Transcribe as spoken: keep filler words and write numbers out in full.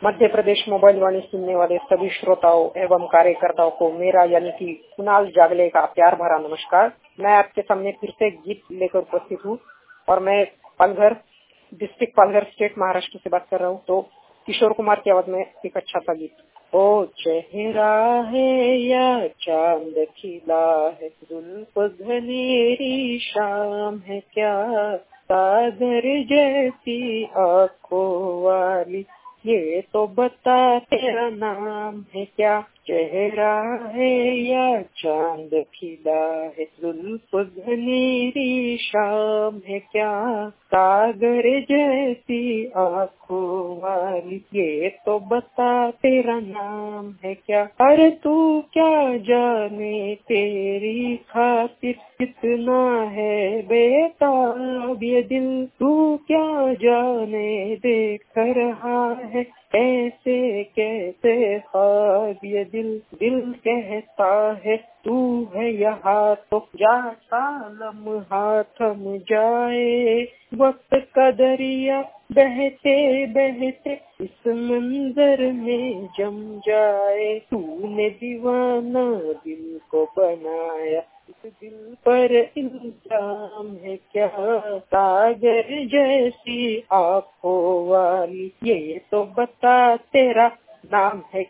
Madhya Pradesh mobile वाणी सुनने वाले सभी श्रोताओं एवं कार्यकर्ताओं को मेरा यानी कि कुणाल जागले का प्यार भरा नमस्कार। मैं आपके सामने फिर से गीत लेकर उपस्थित हूँ और मैं पालघर डिस्ट्रिक्ट पालघर स्टेट महाराष्ट्र से बात कर रहा हूँ। तो किशोर कुमार की आवाज में एक अच्छा सा गीत। ओ चेहरा है या चांद खिला है, जुल्फ घनेरी शाम है क्या, सागर जैसी आंखों वाली ये तो बता तेरा नाम है क्या। चेहरा है या चांद खिला है, जुल्फ घनेरी शाम है क्या, सागर जैसी आंखों वाली ये तो बता तेरा नाम है क्या। अरे तू क्या जाने तेरी खातिर कितना है बेताब ये दिल, तू क्या जाने देख रहा है ऐसे कैसे ख्वाब ये दिल। दिल कहता है तू है यहाँ तो जा सालम हाथ थम जाए, वक्त का दरिया बहते बहते इस मंजर में जम जाए। तूने दीवाना दिल को बनाया, इस दिल पर इल्जाम है क्या, सागर जैसी आंखों वाली ये तो बता तेरा नाम है